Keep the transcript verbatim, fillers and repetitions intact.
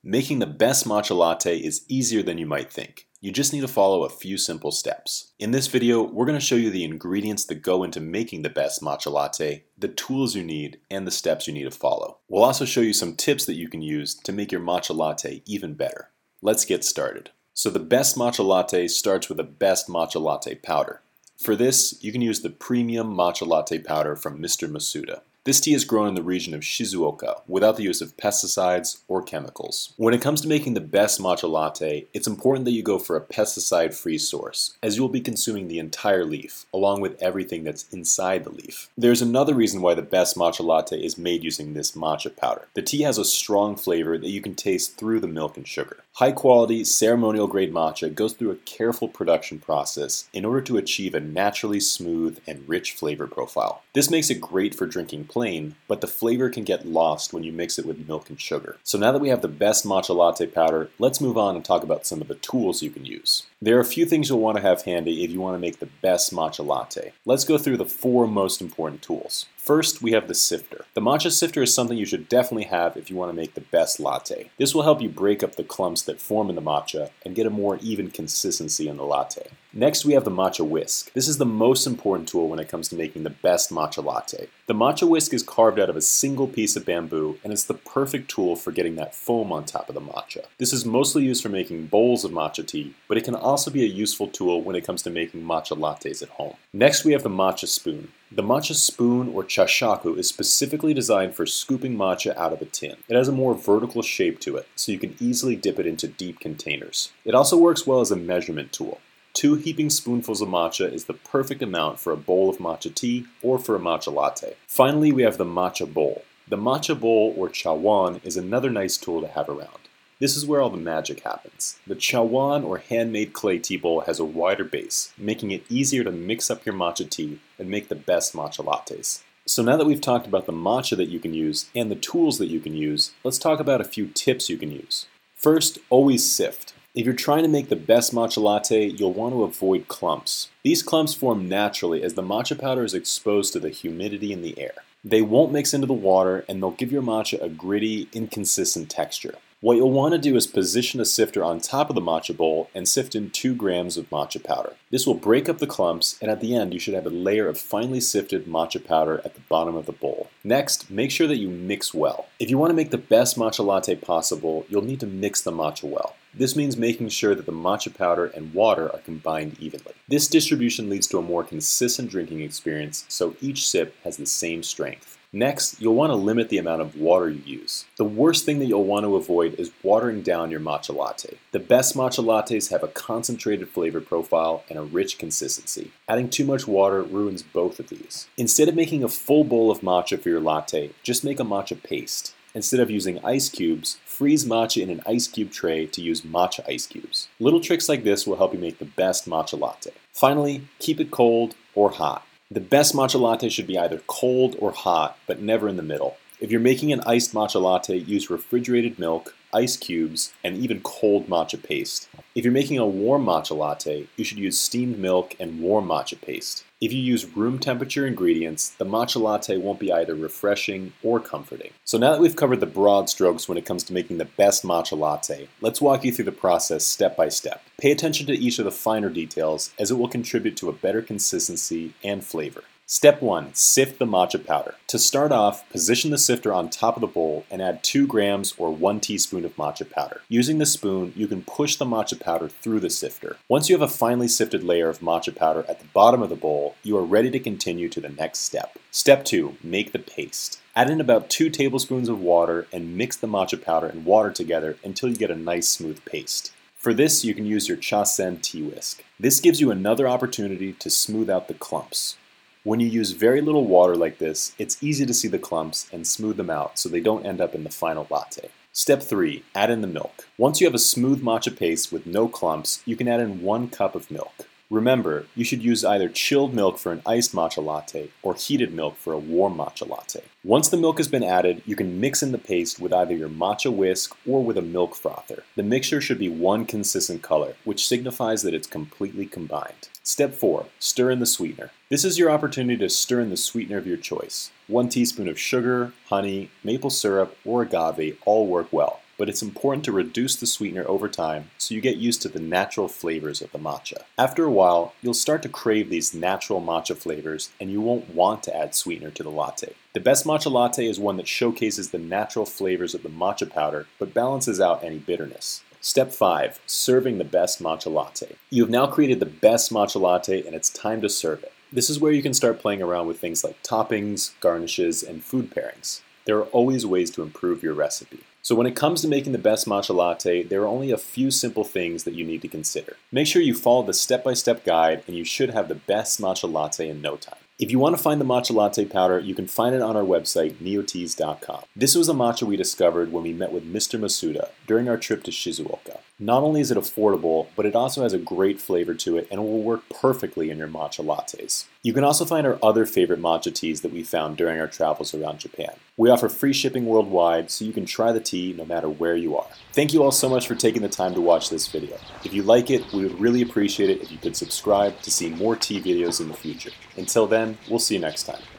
Making the best matcha latte is easier than you might think. You just need to follow a few simple steps. In this video, we're going to show you the ingredients that go into making the best matcha latte, the tools you need, and the steps you need to follow. We'll also show you some tips that you can use to make your matcha latte even better. Let's get started. So the best matcha latte starts with the best matcha latte powder. For this, you can use the premium matcha latte powder from Mister Masuda. This tea is grown in the region of Shizuoka without the use of pesticides or chemicals. When it comes to making the best matcha latte, it's important that you go for a pesticide-free source, as you will be consuming the entire leaf, along with everything that's inside the leaf. There's another reason why the best matcha latte is made using this matcha powder. The tea has a strong flavor that you can taste through the milk and sugar. High-quality, ceremonial-grade matcha goes through a careful production process in order to achieve a naturally smooth and rich flavor profile. This makes it great for drinking plain, but the flavor can get lost when you mix it with milk and sugar. So now that we have the best matcha latte powder, let's move on and talk about some of the tools you can use. There are a few things you'll want to have handy if you want to make the best matcha latte. Let's go through the four most important tools. First, we have the sifter. The matcha sifter is something you should definitely have if you want to make the best latte. This will help you break up the clumps that form in the matcha and get a more even consistency in the latte. Next, we have the matcha whisk. This is the most important tool when it comes to making the best matcha latte. The matcha whisk is carved out of a single piece of bamboo, and it's the perfect tool for getting that foam on top of the matcha. This is mostly used for making bowls of matcha tea, but it can also be a useful tool when it comes to making matcha lattes at home. Next, we have the matcha spoon. The matcha spoon, or chashaku, is specifically designed for scooping matcha out of a tin. It has a more vertical shape to it, so you can easily dip it into deep containers. It also works well as a measurement tool. Two heaping spoonfuls of matcha is the perfect amount for a bowl of matcha tea or for a matcha latte. Finally, we have the matcha bowl. The matcha bowl, or chawan, is another nice tool to have around. This is where all the magic happens. The chawan, or handmade clay tea bowl, has a wider base, making it easier to mix up your matcha tea and make the best matcha lattes. So now that we've talked about the matcha that you can use and the tools that you can use, let's talk about a few tips you can use. First, always sift. If you're trying to make the best matcha latte, you'll want to avoid clumps. These clumps form naturally as the matcha powder is exposed to the humidity in the air. They won't mix into the water, and they'll give your matcha a gritty, inconsistent texture. What you'll want to do is position a sifter on top of the matcha bowl and sift in two grams of matcha powder. This will break up the clumps, and at the end you should have a layer of finely sifted matcha powder at the bottom of the bowl. Next, make sure that you mix well. If you want to make the best matcha latte possible, you'll need to mix the matcha well. This means making sure that the matcha powder and water are combined evenly. This distribution leads to a more consistent drinking experience, so each sip has the same strength. Next, you'll want to limit the amount of water you use. The worst thing that you'll want to avoid is watering down your matcha latte. The best matcha lattes have a concentrated flavor profile and a rich consistency. Adding too much water ruins both of these. Instead of making a full bowl of matcha for your latte, just make a matcha paste. Instead of using ice cubes, freeze matcha in an ice cube tray to use matcha ice cubes. Little tricks like this will help you make the best matcha latte. Finally, keep it cold or hot. The best matcha latte should be either cold or hot, but never in the middle. If you're making an iced matcha latte, use refrigerated milk, ice cubes, and even cold matcha paste. If you're making a warm matcha latte, you should use steamed milk and warm matcha paste. If you use room temperature ingredients, the matcha latte won't be either refreshing or comforting. So now that we've covered the broad strokes when it comes to making the best matcha latte, let's walk you through the process step by step. Pay attention to each of the finer details, as it will contribute to a better consistency and flavor. Step one. Sift the matcha powder. To start off, position the sifter on top of the bowl and add two grams or one teaspoon of matcha powder. Using the spoon, you can push the matcha powder through the sifter. Once you have a finely sifted layer of matcha powder at the bottom of the bowl, you are ready to continue to the next step. Step two. Make the paste. Add in about two tablespoons of water and mix the matcha powder and water together until you get a nice smooth paste. For this, you can use your Chasen tea whisk. This gives you another opportunity to smooth out the clumps. When you use very little water like this, it's easy to see the clumps and smooth them out so they don't end up in the final latte. Step three. Add in the milk. Once you have a smooth matcha paste with no clumps, you can add in one cup of milk. Remember, you should use either chilled milk for an iced matcha latte or heated milk for a warm matcha latte. Once the milk has been added, you can mix in the paste with either your matcha whisk or with a milk frother. The mixture should be one consistent color, which signifies that it's completely combined. Step four. Stir in the sweetener. This is your opportunity to stir in the sweetener of your choice. One teaspoon of sugar, honey, maple syrup, or agave all work well. but it's important to reduce the sweetener over time so you get used to the natural flavors of the matcha. After a while, you'll start to crave these natural matcha flavors and you won't want to add sweetener to the latte. The best matcha latte is one that showcases the natural flavors of the matcha powder but balances out any bitterness. Step five. Serving the best matcha latte. You have now created the best matcha latte and it's time to serve it. This is where you can start playing around with things like toppings, garnishes, and food pairings. There are always ways to improve your recipe. So when it comes to making the best matcha latte, there are only a few simple things that you need to consider. Make sure you follow the step-by-step guide and you should have the best matcha latte in no time. If you want to find the matcha latte powder, you can find it on our website, neoteas dot com. This was a matcha we discovered when we met with Mister Masuda during our trip to Shizuoka. Not only is it affordable, but it also has a great flavor to it and it will work perfectly in your matcha lattes. You can also find our other favorite matcha teas that we found during our travels around Japan. We offer free shipping worldwide, so you can try the tea no matter where you are. Thank you all so much for taking the time to watch this video. If you like it, we would really appreciate it if you could subscribe to see more tea videos in the future. Until then, we'll see you next time.